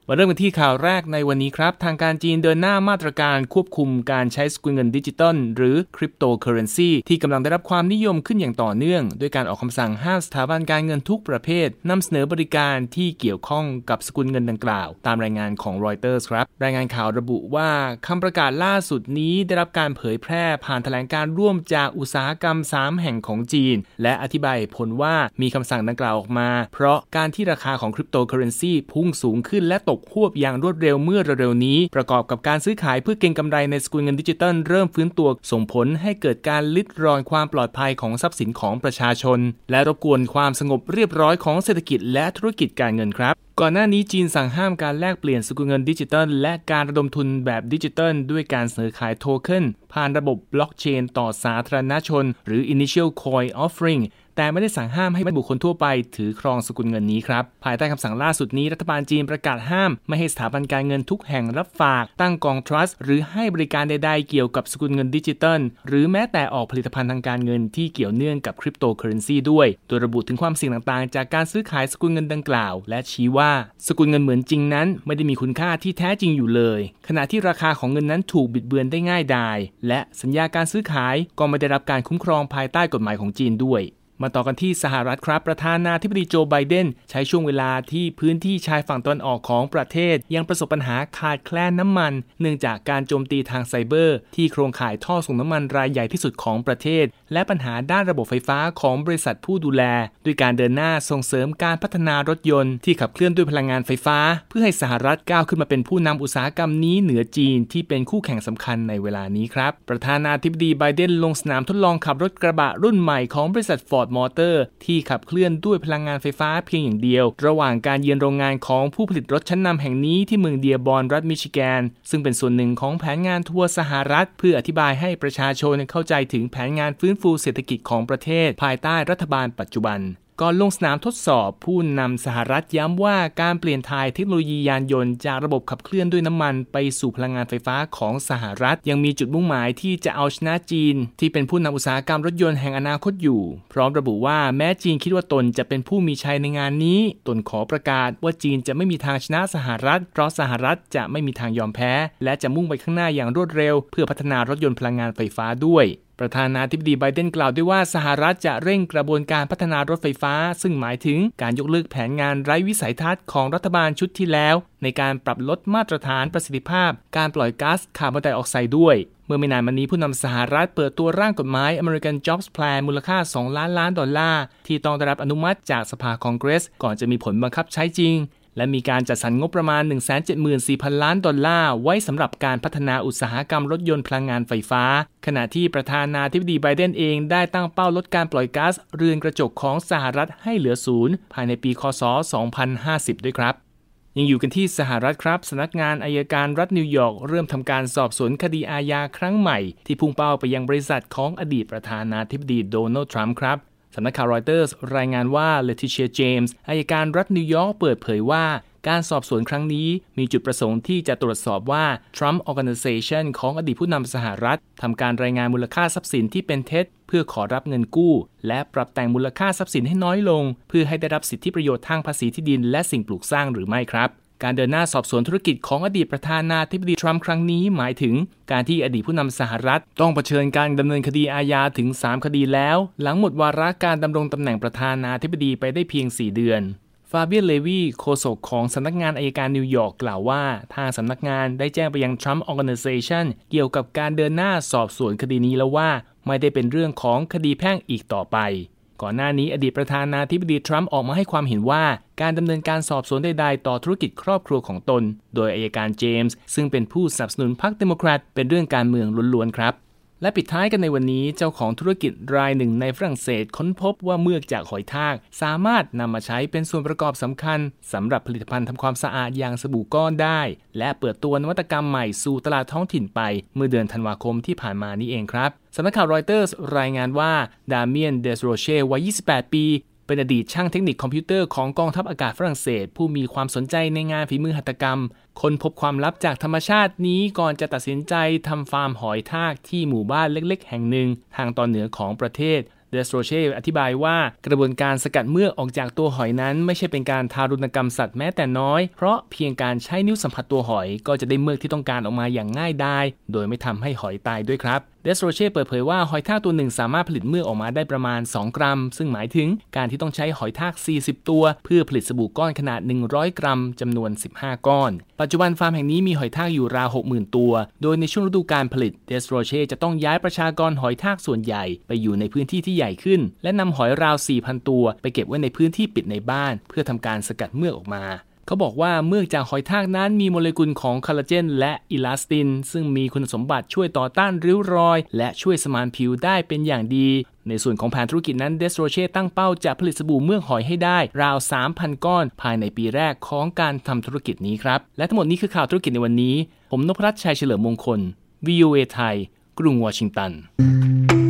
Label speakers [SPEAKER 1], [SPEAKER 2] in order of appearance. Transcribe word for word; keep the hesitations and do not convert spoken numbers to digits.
[SPEAKER 1] มาเริ่มกันที่ข่าวแรกในวันนี้ครับทางการจีนเดินหน้ามาตรการควบคุมการใช้สกุลเงินดิจิตอลหรือคริปโตเคอเรนซีที่กำลังได้รับความนิยมขึ้นอย่างต่อเนื่องด้วยการออกคำสั่งห้ามสถาบันการเงินทุกประเภทนำเสนอบริการที่เกี่ยวข้องกับสกุลเงินดังกล่าวตามรายงานของ Reuters ครับรายงานข่าวระบุว่าคำประกาศล่าสุดนี้ได้รับการเผยแพร่ผ่านแถลงการร่วมจากอุตสาหกรรมสามแห่งของจีนและอธิบายผลว่ามีคำสั่งดังกล่าวออกมาเพราะการที่ราคาของคริปโตเคอเรนซีพุ่งสูงขึ้นและตกฮวบอย่างรวดเร็วเมื่อเร็วๆนี้ประกอบกับการซื้อขายเพื่อเก็งกำไรในสกุลเงินดิจิตอลเริ่มฟื้นตัวส่งผลให้เกิดการลิดรอนความปลอดภัยของทรัพย์สินของประชาชนและรบกวนความสงบเรียบร้อยของเศรษฐกิจและธุรกิจการเงินครับก่อนหน้านี้จีนสั่งห้ามการแลกเปลี่ยนสกุลเงินดิจิตอลและการระดมทุนแบบดิจิตอลด้วยการเสนอขายโทเค็นผ่านระบบบล็อกเชนต่อสาธารณชนหรือ Initial Coin Offeringแต่ไม่ได้สั่งห้ามให้บุคคลทั่วไปถือครองสกุลเงินนี้ครับภายใต้คำสั่งล่าสุดนี้รัฐบาลจีนประกาศห้ามไม่ให้สถาบันการเงินทุกแห่งรับฝากตั้งกองทรัสต์หรือให้บริการใดๆเกี่ยวกับสกุลเงินดิจิตอลหรือแม้แต่ออกผลิตภัณฑ์ทางการเงินที่เกี่ยวเนื่องกับคริปโตเคอเรนซีด้วยโดยระบุถึงความเสี่ยงต่างๆจากการซื้อขายสกุลเงินดังกล่าวและชี้ว่าสกุลเงินเหมือนจริงนั้นไม่ได้มีคุณค่าที่แท้จริงอยู่เลยขณะที่ราคาของเงินนั้นถูกบิดเบือนได้ง่ายดายและสัญญาการซื้อขายก็ไม่ได้รับการคุ้มครองภายใต้กฎหมายของจีนด้วยมาต่อกันที่สหรัฐครับประธานาธิบดีโจไบเดนใช้ช่วงเวลาที่พื้นที่ชายฝั่งตะวันออกของประเทศยังประสบปัญหาขาดแคลนน้ำมันเนื่องจากการโจมตีทางไซเบอร์ที่โครงข่ายท่อส่งน้ำมันรายใหญ่ที่สุดของประเทศและปัญหาด้านระบบไฟฟ้าของบริษัทผู้ดูแลด้วยการเดินหน้าส่งเสริมการพัฒนารถยนต์ที่ขับเคลื่อนด้วยพลังงานไฟฟ้าเพื่อให้สหรัฐก้าวขึ้นมาเป็นผู้นำอุตสาหกรรมนี้เหนือจีนที่เป็นคู่แข่งสำคัญในเวลานี้ครับประธานาธิบดีไบเดนลงสนามทดลองขับรถกระบะรุ่นใหม่ของบริษัท Ford Motorที่ขับเคลื่อนด้วยพลังงานไฟฟ้าเพียงอย่างเดียวระหว่างการเยือนโรงงานของผู้ผลิตรถชั้นนำแห่งนี้ที่เมืองเดียบอนรัฐมิชิแกนซึ่งเป็นส่วนหนึ่งของแผนงานทัวร์สหรัฐเพื่ออธิบายให้ประชาชนเข้าใจถึงแผนงานฟื้นฟูเศรษฐกิจของประเทศภายใต้รัฐบาลปัจจุบันก่อนลงสนามทดสอบผู้นำสหรัฐย้ำว่าการเปลี่ยนถ่ายเทคโนโลยียานยนต์จากระบบขับเคลื่อนด้วยน้ำมันไปสู่พลังงานไฟฟ้าของสหรัฐยังมีจุดมุ่งหมายที่จะเอาชนะจีนที่เป็นผู้นำอุตสาหกรรมรถยนต์แห่งอนาคตอยู่พร้อมระบุว่าแม้จีนคิดว่าตนจะเป็นผู้มีชัยในงานนี้ตนขอประกาศว่าจีนจะไม่มีทางชนะสหรัฐเพราะสหรัฐจะไม่มีทางยอมแพ้และจะมุ่งไปข้างหน้าอย่างรวดเร็วเพื่อพัฒนารถยนต์พลังงานไฟฟ้าด้วยประธานาธิบดีไบเดนกล่าวด้วยว่าสหรัฐจะเร่งกระบวนการพัฒนารถไฟฟ้าซึ่งหมายถึงการยกเลิกแผนงานไร้วิสัยทัศน์ของรัฐบาลชุดที่แล้วในการปรับลดมาตรฐานประสิทธิภาพการปล่อยก๊าซคาร์บอนไดออกไซด์ด้วยเมื่อไม่นานมานี้ผู้นำสหรัฐเปิดตัวร่างกฎหมาย American Jobs Plan มูลค่าสองล้านล้านดอลลาร์ที่ต้องได้รับอนุมัติจากสภาคองเกรสก่อนจะมีผลบังคับใช้จริงและมีการจัดสรรงบประมาณ หนึ่งแสนเจ็ดหมื่นสี่พัน ล้านดอลลาร์ไว้สำหรับการพัฒนาอุตสาหกรรมรถยนต์พลังงานไฟฟ้าขณะที่ประธานาธิบดีไบเดนเองได้ตั้งเป้าลดการปล่อยก๊าซเรือนกระจกของสหรัฐให้เหลือศูนย์ภายในปีค.ศ. สองพันห้าสิบด้วยครับยังอยู่กันที่สหรัฐครับสำนักงานอัยการรัฐนิวยอร์กเริ่มทำการสอบสวนคดีอาญาครั้งใหม่ที่พุ่งเป้าไปยังบริษัทของอดีตประธานาธิบดีโดนัลด์ทรัมป์ครับสำนักข่าวรอยเตอร์สรายงานว่าเลทิเชียเจมส์อัยการรัฐนิวยอร์กเปิดเผยว่าการสอบสวนครั้งนี้มีจุดประสงค์ที่จะตรวจสอบว่า Trump Organization ของอดีตผู้นำสหรัฐทำการรายงานมูลค่าทรัพย์สินที่เป็นเท็จเพื่อขอรับเงินกู้และปรับแต่งมูลค่าทรัพย์สินให้น้อยลงเพื่อให้ได้รับสิทธิประโยชน์ทางภาษีที่ดินและสิ่งปลูกสร้างหรือไม่ครับการเดินหน้าสอบสวนธุรกิจของอดีตประธานาธิบดีทรัมป์ครั้งนี้หมายถึงการที่อดีตผู้นำสหรัฐต้องเผชิญการดำเนินคดีอาญาถึงสามคดีแล้วหลังหมดวาระการดำรงตำแหน่งประธานาธิบดีไปได้เพียงสี่เดือนฟาเบียนเลวีโฆษกของสำนักงานอัยการนิวยอร์กกล่าวว่าทางสำนักงานได้แจ้งไปยัง Trump Organization เกี่ยวกับการเดินหน้าสอบสวนคดีนี้แล้วว่าไม่ได้เป็นเรื่องของคดีแพ่งอีกต่อไปก่อนหน้านี้อดีตประธานาธิบดีทรัมป์ออกมาให้ความเห็นว่าการดำเนินการสอบสวนใดๆต่อธุรกิจครอบครัวของตนโดยอัยการเจมส์ซึ่งเป็นผู้สนับสนุนพรรคเดโมแครตเป็นเรื่องการเมืองล้วนๆครับและปิดท้ายกันในวันนี้เจ้าของธุรกิจรายหนึ่งในฝรั่งเศสค้นพบว่าเมือกจากหอยทากสามารถนำมาใช้เป็นส่วนประกอบสำคัญสำหรับผลิตภัณฑ์ทำความสะอาดอย่างสบู่ก้อนได้และเปิดตัวนวัตกรรมใหม่สู่ตลาดท้องถิ่นไปเมื่อเดือนธันวาคมที่ผ่านมานี้เองครับสำนักข่าวรอยเตอร์สรายงานว่าดาเมียนเดสโรเช่วัยยี่สิบแปดปีเป็นอดีตช่างเทคนิคคอมพิวเตอร์ของกองทัพอากาศฝรั่งเศสผู้มีความสนใจในงานฝีมือหัตถกรรมค้นพบความลับจากธรรมชาตินี้ก่อนจะตัดสินใจทำฟาร์มหอยทากที่หมู่บ้านเล็กๆแห่งหนึ่งทางตอนเหนือของประเทศเเดสโรเช่อธิบายว่ากระบวนการสกัดเมือกออกจากตัวหอยนั้นไม่ใช่เป็นการทารุณกรรมสัตว์แม้แต่น้อยเพราะเพียงการใช้นิ้วสัมผัสตัวหอยก็จะได้เมือกที่ต้องการออกมาอย่างง่ายดายโดยไม่ทำให้หอยตายด้วยครับเดสโรเช่เปิดเผยว่าหอยทากตัวหนึ่งสามารถผลิตเมือกออกมาได้ประมาณสองกรัมซึ่งหมายถึงการที่ต้องใช้หอยทากสี่สิบตัวเพื่อผลิตสบู่ก้อนขนาดหนึ่งร้อยกรัมจำนวนสิบห้าก้อนปัจจุบันฟาร์มแห่งนี้มีหอยทากอยู่ราว หกหมื่น ตัวโดยในช่วงฤดูการผลิตเดสโรเช่จะต้องย้ายประชากรหอยทากส่วนใหญ่ไปอยู่ในพื้นที่ที่ใหญ่ขึ้นและนำหอยราว สี่พัน ตัวไปเก็บไว้ในพื้นที่ปิดในบ้านเพื่อทำการสกัดเมือกออกมาเขาบอกว่าเมือกจากหอยทากนั้นมีโมเลกุลของคอลลาเจนและอิลาสตินซึ่งมีคุณสมบัติช่วยต่อต้านริ้วรอยและช่วยสมานผิวได้เป็นอย่างดีในส่วนของแผนธุรกิจนั้นเดสโรเช่ตั้งเป้าจะผลิตสบู่เมือกหอยให้ได้ราว สามพัน ก้อนภายในปีแรกของการทำธุรกิจนี้ครับและทั้งหมดนี้คือข่าวธุรกิจในวันนี้ผมนพรัตน์ชัยเฉลิมมงคล วี โอ เอ ไทยกรุงวอชิงตัน